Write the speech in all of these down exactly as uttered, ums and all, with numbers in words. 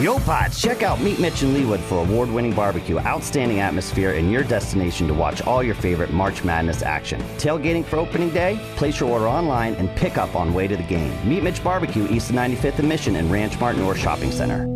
Yo, Pods, check out Meet Mitch and Leewood for award-winning barbecue, outstanding atmosphere, and your destination to watch all your favorite March Madness action. Tailgating for opening day? Place your order online and pick up on way to the game. Meet Mitch Barbecue, east of ninety-fifth and Mission and Ranch Mart North Shopping Center.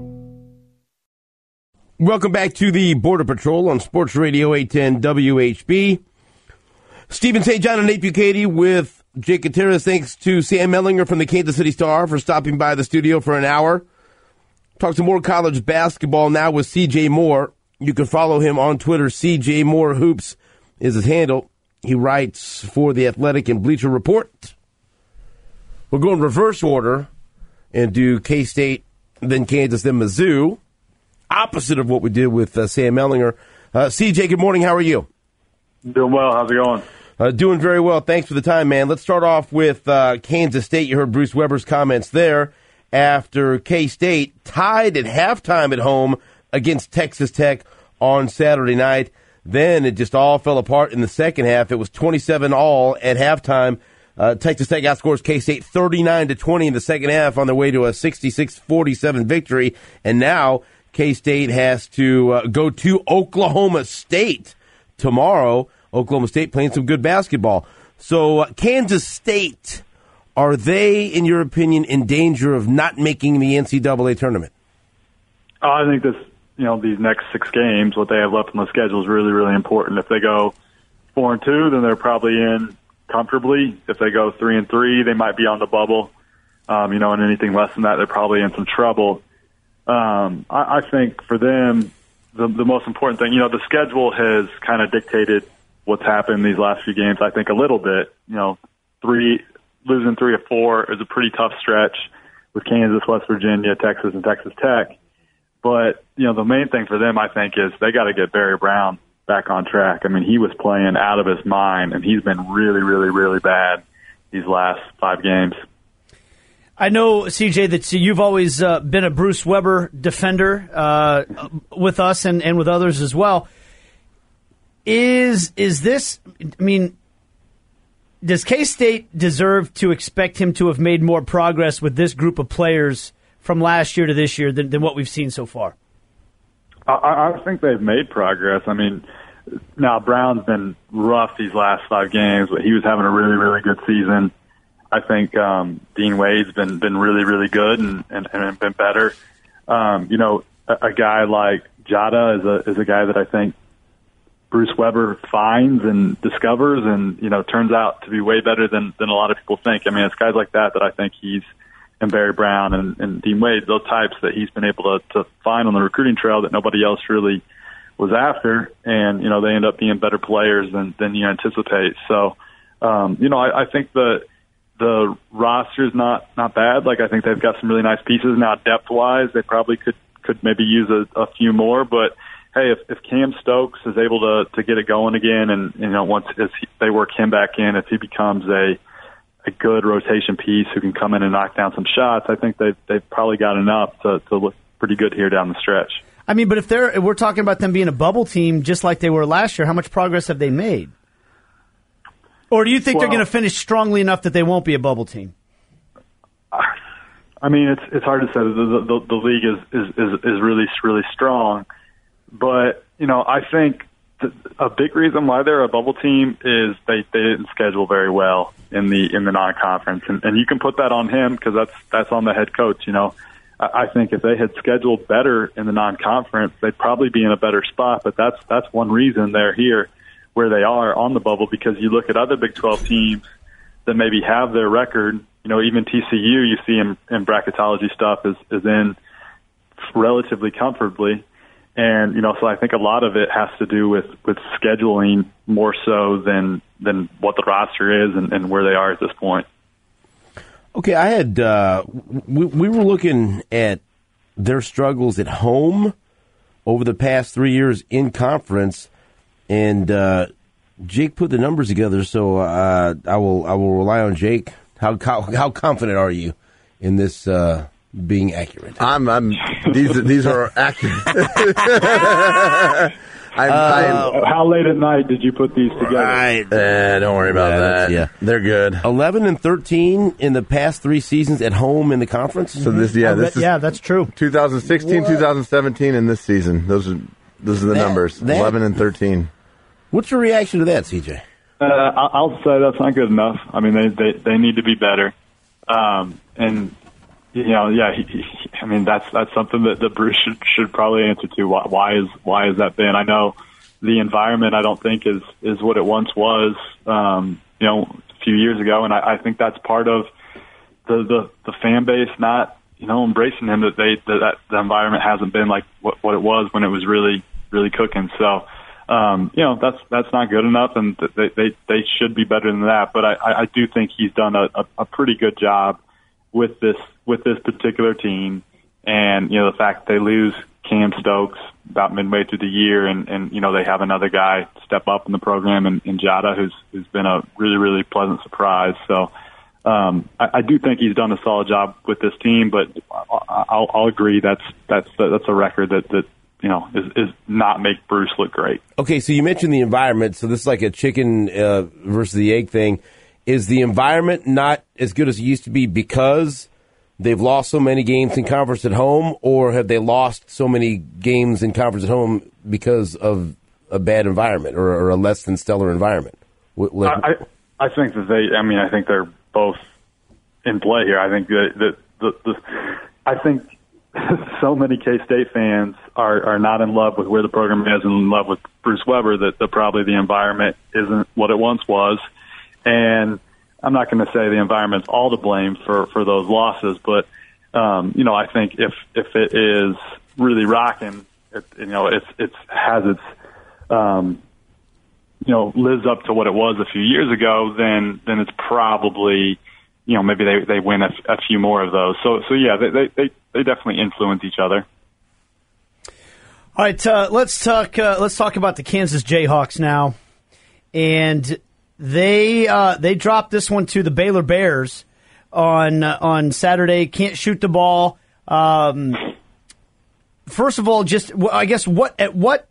Welcome back to the Border Patrol on Sports Radio eight ten W H B. Stephen Saint John and Nate Bucati with Jake Gutierrez. Thanks to Sam Mellinger from the Kansas City Star for stopping by the studio for an hour. Talk some more college basketball now with C J Moore. You can follow him on Twitter. C J Moore Hoops is his handle. He writes for The Athletic and Bleacher Report. We'll go in reverse order and do K-State, then Kansas, then Mizzou. Opposite of what we did with uh, Sam Mellinger. Uh, C J, good morning. How are you? Doing well. How's it going? Uh, doing very well. Thanks for the time, man. Let's start off with uh, Kansas State. You heard Bruce Weber's comments there after K-State tied at halftime at home against Texas Tech on Saturday night. Then it just all fell apart in the second half. It was twenty-seven all at halftime. Uh, Texas Tech outscores K-State thirty-nine to twenty in the second half on their way to a sixty-six forty-seven victory. And now K-State has to uh, go to Oklahoma State tomorrow. Oklahoma State playing some good basketball. So uh, Kansas State, are they, in your opinion, in danger of not making the N C double A tournament? Uh, I think this, you know, these next six games, what they have left on the schedule is really, really important. If they go four and two, then they're probably in comfortably. If they go three and three, they might be on the bubble. Um, you know, and anything less than that, they're probably in some trouble. Um, I, I think for them, the, the most important thing, you know, the schedule has kind of dictated what's happened these last few games. I think a little bit, you know, three. Losing three or four is a pretty tough stretch with Kansas, West Virginia, Texas, and Texas Tech. But, you know, the main thing for them, I think, is they got to get Barry Brown back on track. I mean, he was playing out of his mind, and he's been really, really, really bad these last five games. I know, C J, that you've always uh, been a Bruce Weber defender uh, with us and, and with others as well. Is is this, I mean, does K-State deserve to expect him to have made more progress with this group of players from last year to this year than, than what we've seen so far? I, I think they've made progress. I mean, now Brown's been rough these last five games, but he was having a really, really good season. I think um, Dean Wade's been been really, really good and, and, and been better. Um, you know, a, a guy like Jada is a is a guy that I think Bruce Weber finds and discovers and, you know, turns out to be way better than, than a lot of people think. I mean, it's guys like that that I think he's, and Barry Brown and, and Dean Wade, those types that he's been able to, to find on the recruiting trail that nobody else really was after. And, you know, they end up being better players than, than you anticipate. So, um, you know, I, I think the, the roster's not, not bad. Like, I think they've got some really nice pieces. Now, depth-wise, they probably could, could maybe use a, a few more, but hey, if, if Cam Stokes is able to, to get it going again, and you know once as he, they work him back in, if he becomes a a good rotation piece who can come in and knock down some shots, I think they've they've probably got enough to, to look pretty good here down the stretch. I mean, but if they're if we're talking about them being a bubble team just like they were last year, how much progress have they made? Or do you think well, they're going to finish strongly enough that they won't be a bubble team? I mean, it's it's hard to say. The the, the league is, is is is really really strong. But, you know, I think th- a big reason why they're a bubble team is they, they didn't schedule very well in the in the non-conference. And, and you can put that on him because that's that's on the head coach, you know. I, I think if they had scheduled better in the non-conference, they'd probably be in a better spot. But that's that's one reason they're here where they are on the bubble, because you look at other Big twelve teams that maybe have their record. You know, even T C U, you see in, in bracketology stuff, is, is in relatively comfortably. And, you know, so I think a lot of it has to do with, with scheduling more so than than what the roster is and, and where they are at this point. Okay, I had uh, we, we were looking at their struggles at home over the past three years in conference, and uh, Jake put the numbers together. So uh, I will I will rely on Jake. How how, how confident are you in this? Uh, being accurate. I'm, I'm, these, these are accurate. I'm, Uh, I'm, How late at night did you put these together? Right. eh, don't worry about Yeah, that's- that. yeah. They're good. eleven and thirteen in the past three seasons at home in the conference. So this, yeah, this is yeah, that's true. twenty sixteen, What? twenty seventeen, and this season. Those are those are the That- numbers. that- eleven and thirteen. What's your reaction to that, C J? Uh, I- I'll say that's not good enough. I mean, they they, they need to be better. Um, and you know, yeah, he, he, I mean that's that's something that, that Bruce should should probably answer to. Why, why is why has that been? I know the environment I don't think is is what it once was. Um, you know, a few years ago, and I, I think that's part of the, the the fan base not you know embracing him, that they that, that the environment hasn't been like what what it was when it was really really cooking. So. Um, you know, that's that's not good enough, and they they, they should be better than that. But I, I do think he's done a, a, a pretty good job with this with this particular team. And you know, the fact that they lose Cam Stokes about midway through the year, and, and you know they have another guy step up in the program, in, in Jada, who's who's been a really really pleasant surprise. So um, I, I do think he's done a solid job with this team. But I'll, I'll agree that's that's that's a record that that. you know, is, is not make Bruce look great. Okay, so you mentioned the environment. So this is like a chicken uh, versus the egg thing. Is the environment not as good as it used to be because they've lost so many games in conference at home, or have they lost so many games in conference at home because of a bad environment or, or a less than stellar environment? What, what, I, I think that they. I mean, I think they're both in play here. I think that the, the, the I think. So many K-State fans are, are not in love with where the program is and in love with Bruce Weber that the, probably the environment isn't what it once was. And I'm not going to say the environment's all to blame for, for those losses, but, um, you know, I think if, if it is really rocking, it, you know, it's, it's has its, um, you know, lives up to what it was a few years ago, then, then it's probably, you know, maybe they, they win a, a few more of those. So, so yeah, they, they, they, they definitely influence each other. All right, uh, let's talk. Uh, let's talk about the Kansas Jayhawks now, and they uh, they dropped this one to the Baylor Bears on uh, on Saturday. Can't shoot the ball. Um, first of all, just I guess what at what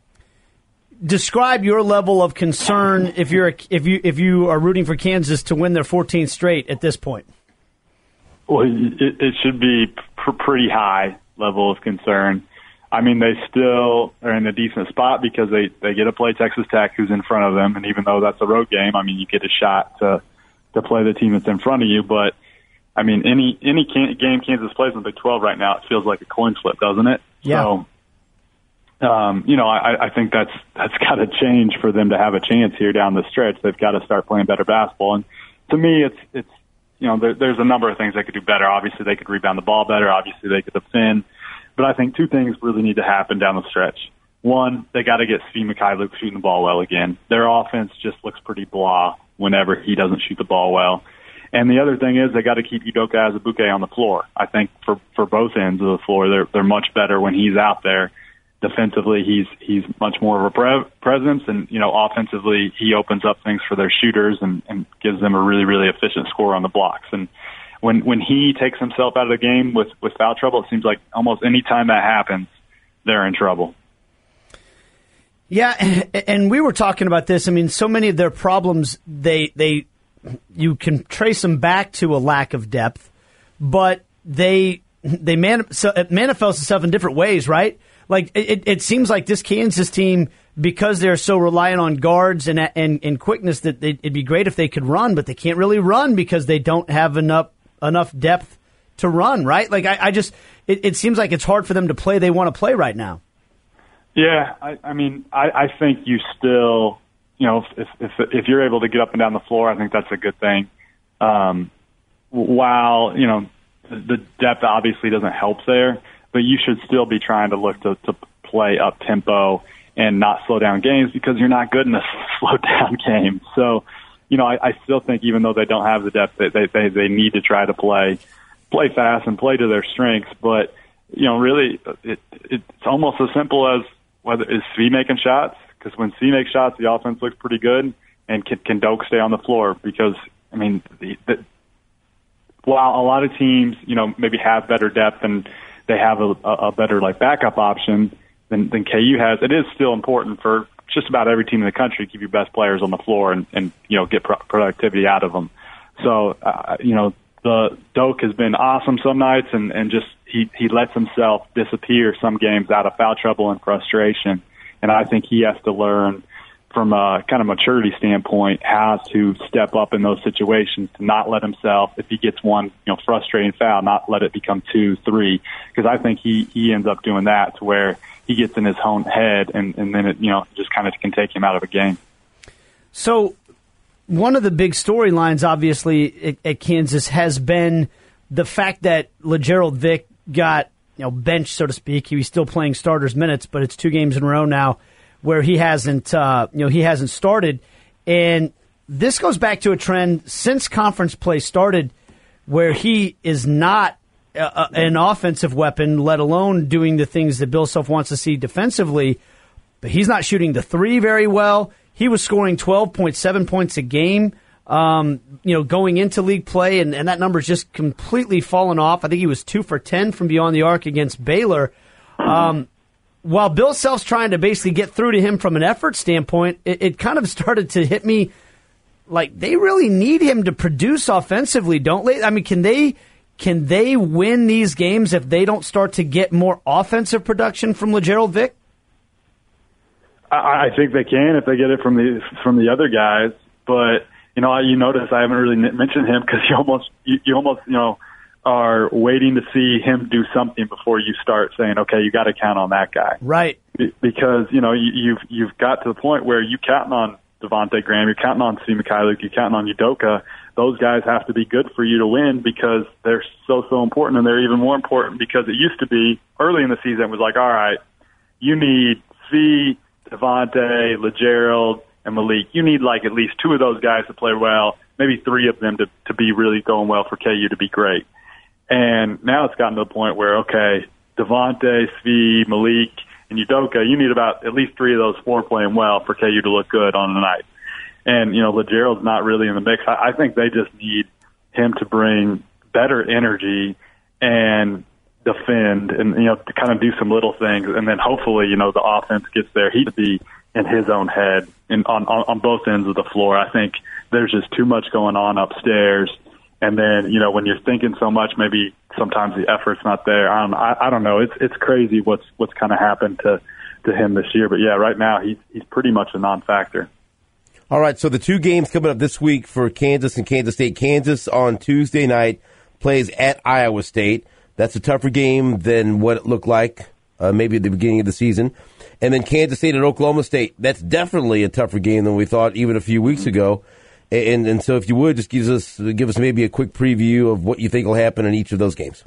describe your level of concern if you're if you if you are rooting for Kansas to win their fourteenth straight at this point. Well, it, it should be pr- pretty high level of concern. I mean, they still are in a decent spot because they, they get to play Texas Tech, who's in front of them. And even though that's a road game, I mean, you get a shot to to play the team that's in front of you. But, I mean, any any can- game Kansas plays in the Big twelve right now, it feels like a coin flip, doesn't it? Yeah. So, um, you know, I, I think that's that's got to change for them to have a chance here down the stretch. They've got to start playing better basketball. And to me, it's it's you know, there, there's a number of things they could do better. Obviously, they could rebound the ball better. Obviously, they could defend. But I think two things really need to happen down the stretch. One, they got to get Steve Mikhailuk shooting the ball well again. Their offense just looks pretty blah whenever he doesn't shoot the ball well. And the other thing is they got to keep Udoka Azubuike on the floor. I think for for both ends of the floor, they're they're much better when he's out there. Defensively, he's he's much more of a pre- presence, and you know, offensively, he opens up things for their shooters and, and gives them a really really efficient score on the blocks. And when when he takes himself out of the game with with foul trouble, it seems like almost any time that happens, they're in trouble. Yeah, and we were talking about this. I mean, so many of their problems, they they you can trace them back to a lack of depth, but they they man, so it manifests itself in different ways, right? Like it, it seems like this Kansas team, because they're so reliant on guards and and, and quickness, that they, it'd be great if they could run, but they can't really run because they don't have enough enough depth to run, right? Like I, I just, it, it seems like it's hard for them to play they want to play right now. Yeah, I, I mean, I, I think you still, you know, if, if if you're able to get up and down the floor, I think that's a good thing. Um, while you know the depth obviously doesn't help there, but you should still be trying to look to, to play up tempo and not slow down games because you're not good in a slow down game. So, you know, I, I still think even though they don't have the depth, they, they they they need to try to play play fast and play to their strengths. But you know, really, it, it's almost as simple as whether is Svi making shots, because when Svi makes shots, the offense looks pretty good, and can, can Doak stay on the floor? Because I mean, the, the, while a lot of teams, you know, maybe have better depth and they have a, a better like backup option, than, than K U has, it is still important for just about every team in the country to keep your best players on the floor and, and you know, get pro- productivity out of them. So, uh, you know, the Doak has been awesome some nights, and, and just he, he lets himself disappear some games out of foul trouble and frustration. And I think he has to learn from a kind of maturity standpoint how to step up in those situations, to not let himself, if he gets one, you know, frustrating foul, not let it become two, three, because I think he, he ends up doing that to where he gets in his own head, and, and then it, you know, just kind of can take him out of a game. So one of the big storylines, obviously, at, at Kansas has been the fact that LeGerald Vick got, you know, benched, so to speak. He was still playing starters minutes, but it's two games in a row now where he hasn't, uh, you know, he hasn't started. And this goes back to a trend since conference play started where he is not uh, an offensive weapon, let alone doing the things that Bill Self wants to see defensively. But he's not shooting the three very well. He was scoring twelve point seven points a game, um, you know, going into league play, and, and that number's just completely fallen off. I think he was two for ten from beyond the arc against Baylor. Um, while Bill Self's trying to basically get through to him from an effort standpoint, it, it kind of started to hit me like they really need him to produce offensively, don't they? I mean, can they can they win these games if they don't start to get more offensive production from LeGerald Vick? I, I think they can if they get it from the from the other guys. But you know, you notice I haven't really mentioned him because you almost you, you almost you know are waiting to see him do something before you start saying, okay, you got to count on that guy, right? Be, because you know you, you've you've got to the point where you counting on Devontae Graham, you're counting on Steve Mikhailiuk, you're counting on Udoka. Those guys have to be good for you to win because they're so so important, and they're even more important because it used to be early in the season it was like, all right, you need C, Devontae, LeGerald, and Malik. You need like at least two of those guys to play well, maybe three of them to, to be really going well for K U to be great. And now it's gotten to the point where, okay, Devontae, Svi, Malik, and Udoka, you need about at least three of those four playing well for K U to look good on the night. And, you know, LeGerald's not really in the mix. I, I think they just need him to bring better energy and defend and, you know, to kind of do some little things. And then hopefully, you know, the offense gets there. He to be in his own head and on, on, on both ends of the floor. I think there's just too much going on upstairs. And then, you know, when you're thinking so much, maybe sometimes the effort's not there. I don't, I, I don't know. It's it's crazy what's what's kind of happened to, to him this year. But, yeah, right now he's, he's pretty much a non-factor. All right, so the two games coming up this week for Kansas and Kansas State. Kansas on Tuesday night plays at Iowa State. That's a tougher game than what it looked like uh, maybe at the beginning of the season. And then Kansas State at Oklahoma State. That's definitely a tougher game than we thought even a few weeks ago. And and so if you would, just give us give us maybe a quick preview of what you think will happen in each of those games.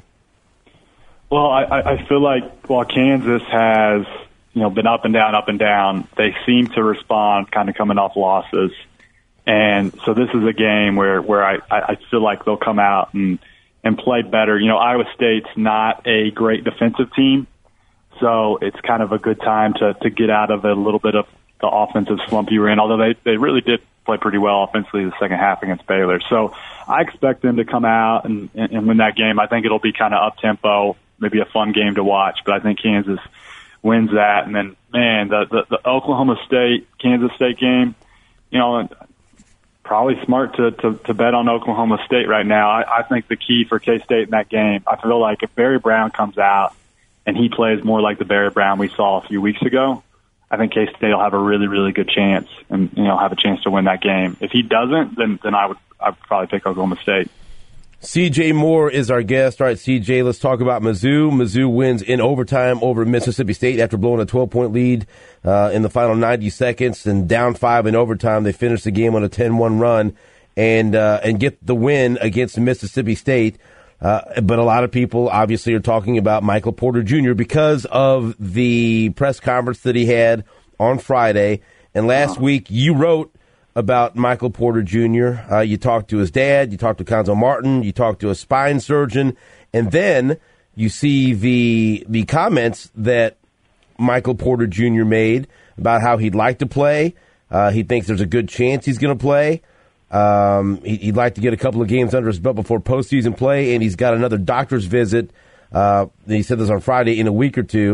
Well, I, I feel like while Kansas has, you know, been up and down, up and down, they seem to respond kind of coming off losses. And so this is a game where, where I, I feel like they'll come out and, and play better. You know, Iowa State's not a great defensive team, so it's kind of a good time to, to get out of a little bit of the offensive slump you were in, although they, they really did play pretty well offensively the second half against Baylor. So I expect them to come out and, and win that game. I think it'll be kind of up-tempo, maybe a fun game to watch, but I think Kansas wins that. And then, man, the, the, the Oklahoma State, Kansas State game, you know, probably smart to, to, to bet on Oklahoma State right now. I, I think the key for K-State in that game, I feel like if Barry Brown comes out and he plays more like the Barry Brown we saw a few weeks ago, I think K-State will have a really, really good chance and, you know, have a chance to win that game. If he doesn't, then, then I would I'd probably pick Oklahoma State. C J Moore is our guest. All right, C J, let's talk about Mizzou. Mizzou wins in overtime over Mississippi State after blowing a twelve-point lead uh, in the final ninety seconds and down five in overtime. They finished the game on a ten one run and uh, and get the win against Mississippi State. Uh, but a lot of people obviously are talking about Michael Porter Junior because of the press conference that he had on Friday. And last week you wrote about Michael Porter Junior Uh, you talked to his dad, you talked to Cuonzo Martin, you talked to a spine surgeon, and then you see the the comments that Michael Porter Junior made about how he'd like to play. Uh, he thinks there's a good chance he's going to play. Um, he, he'd like to get a couple of games under his belt before postseason play, and he's got another doctor's visit. Uh, he said this on Friday in a week or two.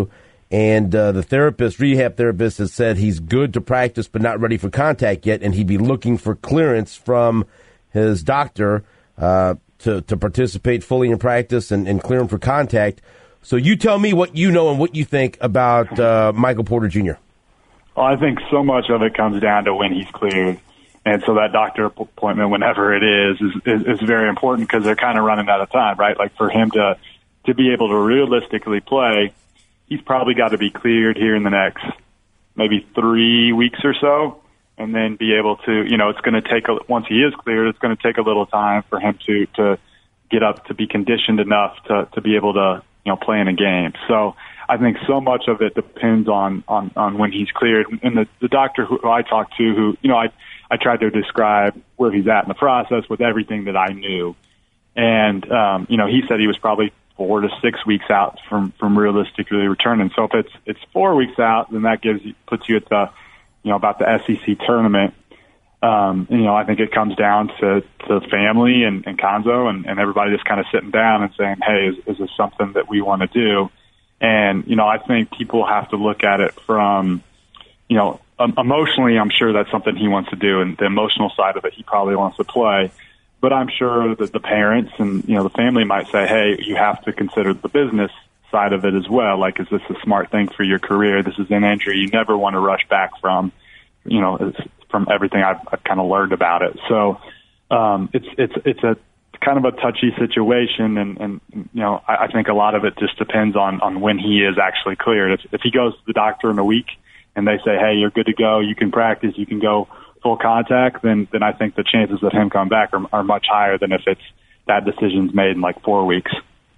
And uh, the therapist, rehab therapist, has said he's good to practice but not ready for contact yet, and he'd be looking for clearance from his doctor uh, to, to participate fully in practice and, and clear him for contact. So you tell me what you know and what you think about uh, Michael Porter Junior Well, I think so much of it comes down to when he's cleared. And so that doctor appointment, whenever it is, is, is, is very important because they're kind of running out of time, right? Like for him to, to be able to realistically play, he's probably got to be cleared here in the next maybe three weeks or so, and then be able to, you know, it's going to take, a, once he is cleared, it's going to take a little time for him to, to get up to be conditioned enough to, to be able to, you know, play in a game. So I think so much of it depends on, on, on when he's cleared. And the, the doctor who I talked to, who, you know, I, I tried to describe where he's at in the process with everything that I knew. And, um, you know, he said he was probably four to six weeks out from, from realistically returning. So if it's, it's four weeks out, then that gives you, puts you at the, you know, about the S E C tournament. Um, you know, I think it comes down to, to family and, and Cuonzo and, and everybody just kind of sitting down and saying, hey, is, is this something that we want to do? And, you know, I think people have to look at it from, you know, um, emotionally, I'm sure that's something he wants to do, and the emotional side of it, he probably wants to play. But I'm sure that the parents and, you know, the family might say, hey, you have to consider the business side of it as well. Like, is this a smart thing for your career? This is an injury you never want to rush back from, you know, from everything I've, I've kind of learned about it. So um, it's it's it's a kind of a touchy situation, and, and you know, I, I think a lot of it just depends on, on when he is actually cleared. If, if he goes to the doctor in a week and they say, hey, you're good to go, you can practice, you can go full contact, then then I think the chances of him coming back are, are much higher than if it's that decision's made in like four weeks.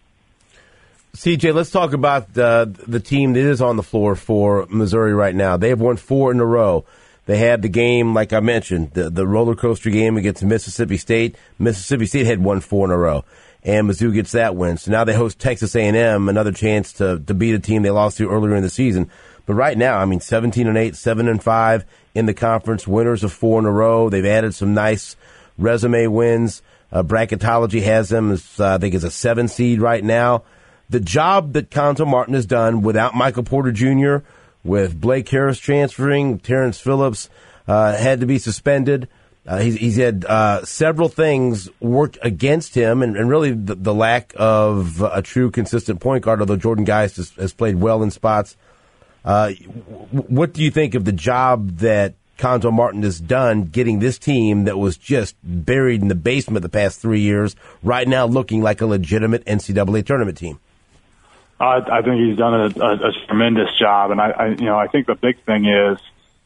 C J, let's talk about uh, the team that is on the floor for Missouri right now. They have won four in a row. They had the game, like I mentioned, the, the roller coaster game against Mississippi State. Mississippi State had won four in a row, and Mizzou gets that win. So now they host Texas A and M, another chance to, to beat a team they lost to earlier in the season. But right now, I mean, seventeen and eight, seven and five in the conference, winners of four in a row. They've added some nice resume wins. Uh, bracketology has them, as, uh, I think, as a seven seed right now. The job that Cuonzo Martin has done without Michael Porter Junior, with Blake Harris transferring, Terrence Phillips uh, had to be suspended. Uh, he's, he's had uh, several things work against him, and, and really the, the lack of a true consistent point guard, although Jordan Geist has, has played well in spots. Uh, what do you think of the job that Cuonzo Martin has done getting this team that was just buried in the basement the past three years right now looking like a legitimate N C double A tournament team? I, I think he's done a, a, a tremendous job, and I, I, you know, I think the big thing is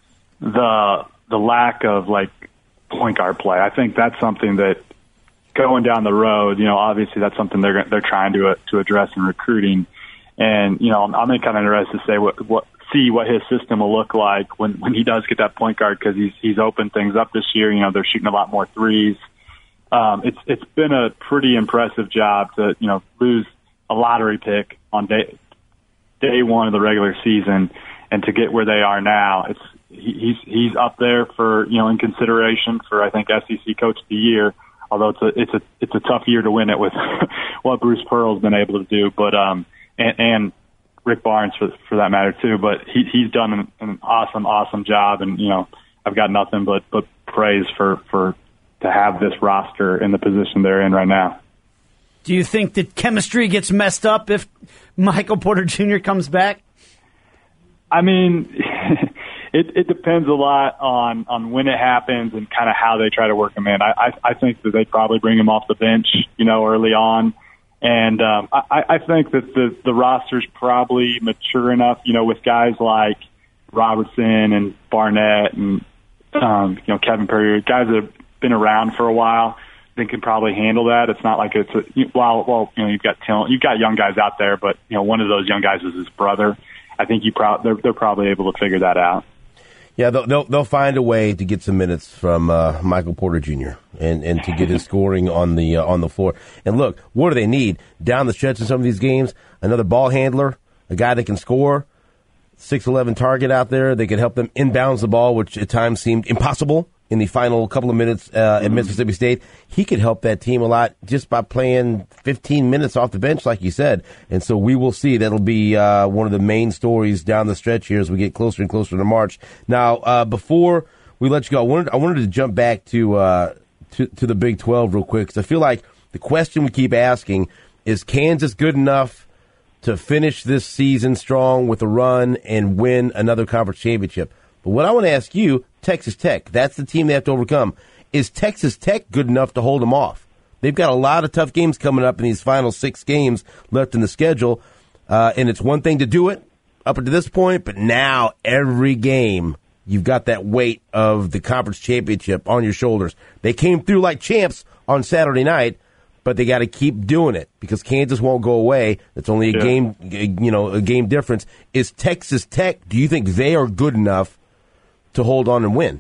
the the lack of like point guard play. I think that's something that going down the road, you know, obviously that's something they're they're trying to uh, to address in recruiting. And, you know, I'm, I'm kind of interested to say what, what, see what his system will look like when, when he does get that point guard, because he's, he's opened things up this year. You know, they're shooting a lot more threes. Um, it's, it's been a pretty impressive job to, you know, lose a lottery pick on day, day one of the regular season and to get where they are now. It's, he, he's, he's up there for, you know, in consideration for, I think, S E C Coach of the Year, although it's a, it's a, it's a tough year to win it with what Bruce Pearl's been able to do. But, um, And, and Rick Barnes, for for that matter, too. But he, he's done an, an awesome, awesome job. And, you know, I've got nothing but, but praise for, for to have this roster in the position they're in right now. Do you think that chemistry gets messed up if Michael Porter Junior comes back? I mean, it, it depends a lot on, on when it happens and kind of how they try to work him in. I, I, I think that they'd probably bring him off the bench, you know, early on. And um, I, I think that the, the roster's probably mature enough, you know, with guys like Robertson and Barnett and, um, you know, Kevin Perry, guys that have been around for a while, they can probably handle that. It's not like it's a, well, well, you know, you've got talent, you've got young guys out there, but, you know, one of those young guys is his brother. I think you pro- they're, they're probably able to figure that out. Yeah, they'll, they'll they'll find a way to get some minutes from uh, Michael Porter Junior and, and to get his scoring on the uh, on the floor. And look, what do they need down the stretch in some of these games? Another ball handler, a guy that can score, six eleven target out there. They can help them inbounds the ball, which at times seemed impossible in the final couple of minutes uh, at Mississippi State. He could help that team a lot just by playing fifteen minutes off the bench, like you said. And so we will see. That'll be uh, one of the main stories down the stretch here as we get closer and closer to March. Now, uh, before we let you go, I wanted, I wanted to jump back to, uh, to, to the Big twelve real quick, because I feel like the question we keep asking is, Kansas good enough to finish this season strong with a run and win another conference championship? But what I want to ask you, Texas Tech, that's the team they have to overcome. Is Texas Tech good enough to hold them off? They've got a lot of tough games coming up in these final six games left in the schedule, uh, and it's one thing to do it up until this point, but now every game you've got that weight of the conference championship on your shoulders. They came through like champs on Saturday night, but they got to keep doing it because Kansas won't go away. It's only a Yeah. game, you know, a game difference. Is Texas Tech, do you think they are good enough to hold on and win?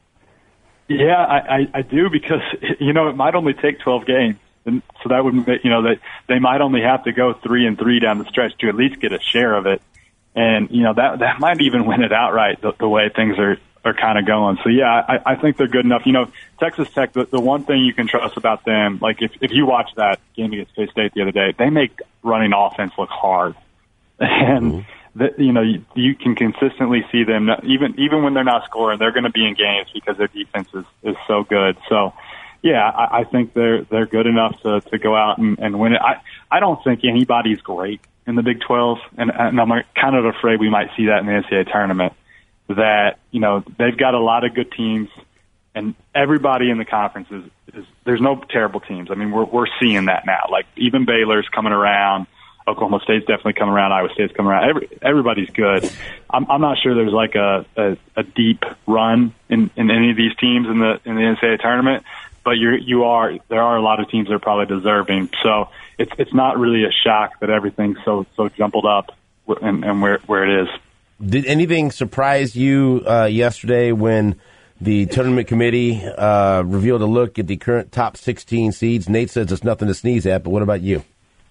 Yeah, I, I, I do, because, you know, it might only take twelve games. And so that would, you know, that they might only have to go three and three down the stretch to at least get a share of it. And, you know, that, that might even win it outright the, the way things are, are kind of going. So, yeah, I, I think they're good enough. You know, Texas Tech, the, the one thing you can trust about them, like if, if you watch that game against K-State the other day, they make running offense look hard. And, mm-hmm. that, you know, you, you can consistently see them, even even when they're not scoring, they're going to be in games because their defense is, is so good. So, yeah, I, I think they're they're good enough to, to go out and, and win it. I, I don't think anybody's great in the Big twelve, and, and I'm kind of afraid we might see that in the N C double A tournament, that, you know, they've got a lot of good teams, and everybody in the conference is, is there's no terrible teams. I mean, we're we're seeing that now. Like, even Baylor's coming around. Oklahoma State's definitely coming around. Iowa State's coming around. Every, everybody's good. I'm, I'm not sure there's like a, a, a deep run in, in any of these teams in the in the N C double A tournament, but you're you are there are a lot of teams that are probably deserving. So it's it's not really a shock that everything's so so jumbled up and, and where where it is. Did anything surprise you uh, yesterday when the tournament committee uh, revealed a look at the current top sixteen seeds? Nate says it's nothing to sneeze at, but what about you?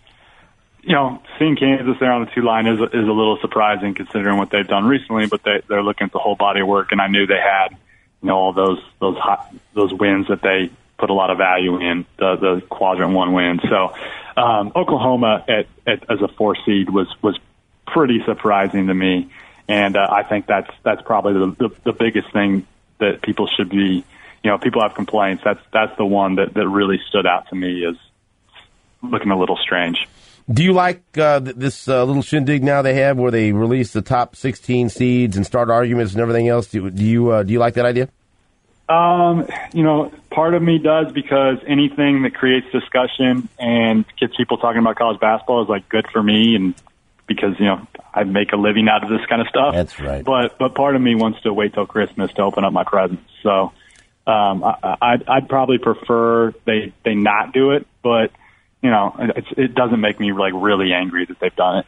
You know, seeing Kansas there on the two line is is a little surprising considering what they've done recently. But they they're looking at the whole body of work, and I knew they had, you know, all those those hot, those wins that they put a lot of value in, the the quadrant one wins. So um, Oklahoma at, at as a four seed was was pretty surprising to me, and uh, I think that's that's probably the, the the biggest thing that people should be. You know, people have complaints. That's that's the one that that really stood out to me as looking a little strange. Do you like uh, this uh, little shindig now they have where they release the top sixteen seeds and start arguments and everything else? Do, do you uh, do you like that idea? Um, you know, part of me does, because anything that creates discussion and gets people talking about college basketball is like good for me, and because, you know, I make a living out of this kind of stuff. That's right. But but part of me wants to wait till Christmas to open up my presents. So um, I, I'd, I'd probably prefer they they not do it, but. You know, it's, it doesn't make me like really angry that they've done it.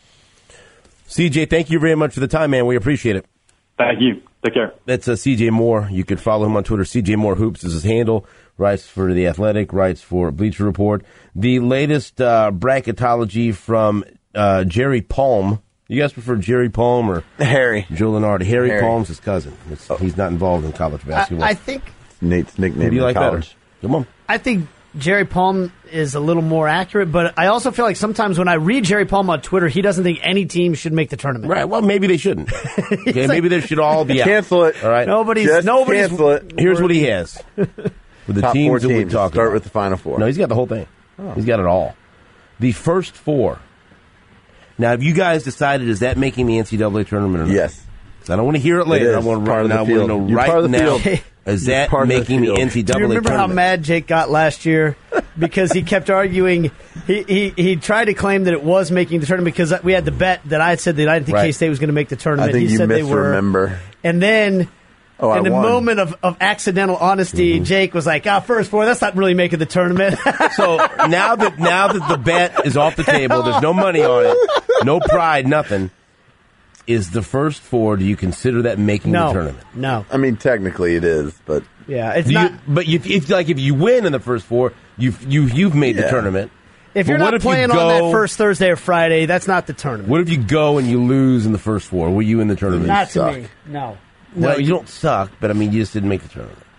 C J, thank you very much for the time, man. We appreciate it. Thank you. Take care. That's uh, C J Moore. You could follow him on Twitter. C J Moore Hoops is his handle. Writes for The Athletic, writes for Bleacher Report. The latest uh, bracketology from uh, Jerry Palm. You guys prefer Jerry Palm or Harry? Joe Lenardi. Harry, Harry. Palm's his cousin. It's, oh. He's not involved in college basketball. I, I think Nate's nickname Who do you in like college. better? Come on. I think Jerry Palm is a little more accurate, but I also feel like sometimes when I read Jerry Palm on Twitter, he doesn't think any team should make the tournament. Right. Well, maybe they shouldn't. Okay. like, maybe they should all be out. Cancel it. All right. Nobody's. Just nobody's. cancel it. Here's what he has. With the Top teams four that we're teams. talking Start about. with the Final Four. No, he's got the whole thing. Oh. He's got it all. The first four. Now, have you guys decided, is that making the N C double A tournament or not? Yes. I don't want to hear it later. It I is. want to, Part of the I want to field. know You're right part of the now. field. Is You're that part of the making the, field. N C double A Do you remember tournament? how mad Jake got last year because he kept arguing? He, he he tried to claim that it was making the tournament because we had the bet that I had said that I didn't think Right. K-State was going to make the tournament. I think he you said they were. misremember. And then, Oh, I in a won. moment of, of accidental honesty, Mm-hmm. Jake was like, "Ah, first four, that's not really making the tournament." So now that now that the bet is off the table, there's no money on it, no pride, nothing. Is the first four? Do you consider that making no, the tournament? no, I mean, technically it is, but yeah, it's Do not. you, but if, if like if you win in the first four, you've you you've made the Yeah. tournament. If But you're what not if you playing on go- that first Thursday or Friday, that's not the tournament. What if you go and you lose in the first four? Were you in the tournament? not to suck. me. No. Well, No, you don't suck, but I mean, you just didn't make the tournament.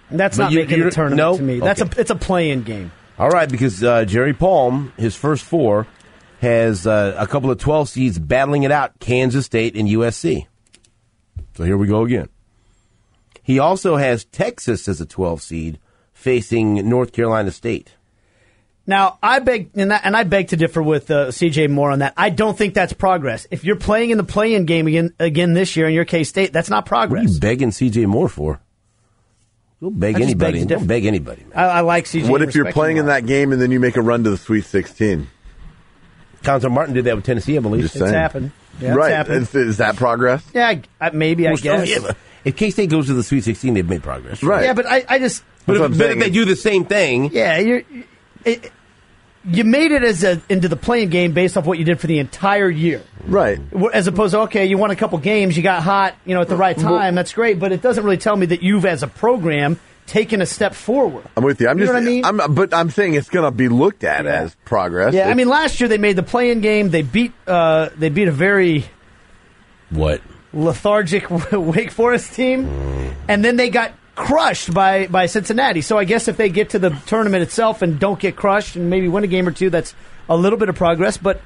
That's But not you- making you're- the tournament no? to me. That's Okay. a it's a play-in game. All right, because uh, Jerry Palm, his first four, has uh, a couple of twelve seeds battling it out, Kansas State and U S C. So here we go again. He also has Texas as a twelve seed facing North Carolina State. Now, I beg and, that, and I beg to differ with uh, C J Moore on that. I don't think that's progress. If you're playing in the play-in game again again this year in your K-State, that's not What progress. are you begging C J Moore for? You'll beg I just anybody. beg to Don't differ. beg anybody, man. I, I like C J. What and if you're respect playing him in a lot. that game and then you make a run to the Sweet sixteen? Counselor Martin did that with Tennessee, I believe. Just It's saying. happened. Yeah, it's right. happened. Is, is that progress? Yeah, I, I, maybe I Well, guess. yeah, but if K-State goes to the Sweet sixteen, they've made progress. Right. Yeah, but I, I just But, That's if, what I'm but saying. if they do the same thing, yeah, you're it, you made it as a into the playing game based off what you did for the entire year. Right. As opposed to, okay, you won a couple games, you got hot, you know, at the right time. That's great, but it doesn't really tell me that you've, as a program, taken a step forward. I'm with you. I'm You just. know what I mean? I'm, but I'm saying it's going to be looked at Yeah. as progress. Yeah, I It's- mean, last year they made the play-in game. They beat uh, they beat a very what? lethargic Wake Forest team, and then they got crushed by, by Cincinnati. So I guess if they get to the tournament itself and don't get crushed and maybe win a game or two, that's a little bit of progress. But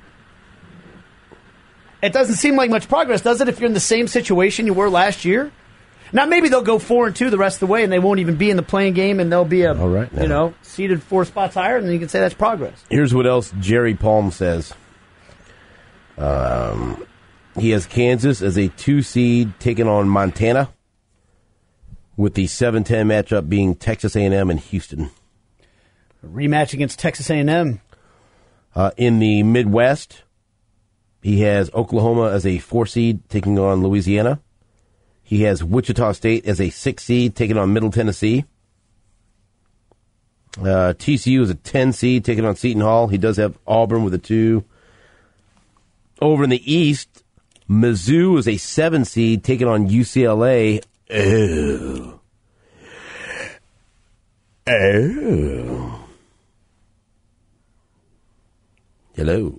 it doesn't seem like much progress, does it, if you're in the same situation you were last year? Now, maybe they'll go four and two the rest of the way, and they won't even be in the playing game, and they'll be a All right, now. you know seated four spots higher, and then you can say that's progress. Here's what else Jerry Palm says. Um, he has Kansas as a two seed taking on Montana, with the seven ten matchup being Texas A and M and Houston. A rematch against Texas A and M. Uh, in the Midwest, he has Oklahoma as a four seed taking on Louisiana. He has Wichita State as a six seed taking on Middle Tennessee. Uh, T C U is a ten seed taking on Seton Hall. He does have Auburn with a two. Over in the East, Mizzou is a seven seed taking on U C L A. Oh. Oh. Hello.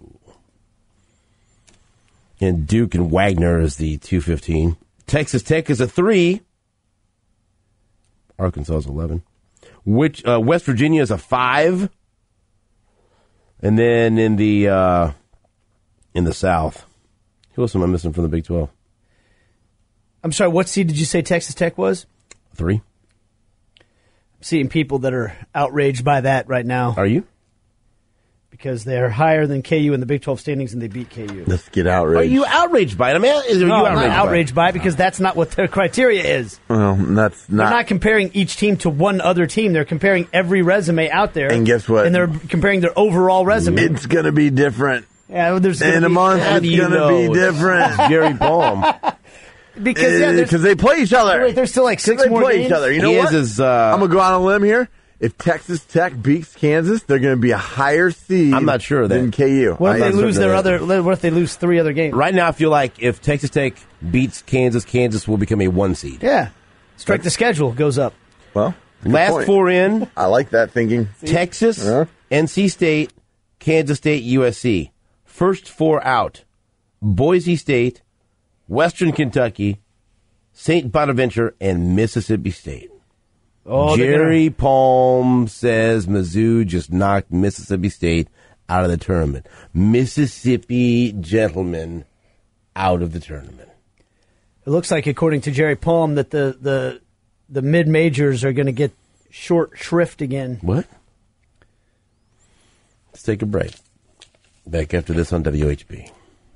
And Duke and Wagner is the two fifteen. Texas Tech is a three. Arkansas is eleven. Which uh, West Virginia is a five. And then in the uh, in the South, who else am I missing from the Big twelve? I'm sorry, what seed did you say Texas Tech was? Three. I'm seeing people that are outraged by that right now Are you? because they're higher than K U in the Big twelve standings and they beat K U. Let's get outraged. Are you outraged by it? I mean, is, are No, you I'm outraged, not outraged by it because that's not what their criteria is. Well, that's They're not. not comparing each team to one other team. They're comparing every resume out there. And guess what? And they're comparing their overall resume. It's going to be different. yeah, well, there's gonna In a be- month, How it's do you going to be know? different. Jerry Palm. because yeah, there's, Because they play each other. wait, there's still like six they more play games. each other. You know He what? is his, uh, I'm going to go on a limb here. If Texas Tech beats Kansas, they're going to be a higher seed. I'm not sure of that. than K U. What if I- they lose their certain other? What if they lose three other games? Right now, I feel like if Texas Tech beats Kansas, Kansas will become a one seed. Yeah, strike the schedule goes up. Well, good Last point. four in, I like that thinking. Texas, Uh-huh. N C State, Kansas State, U S C. First four out, Boise State, Western Kentucky, Saint Bonaventure, and Mississippi State. Oh, they're Jerry Palm says Mizzou just knocked Mississippi State out of the tournament. Mississippi gentlemen out of the tournament. It looks like, according to Jerry Palm, that the the the mid majors are going to get short shrift again. What? Let's take a break. Back after this on W H B.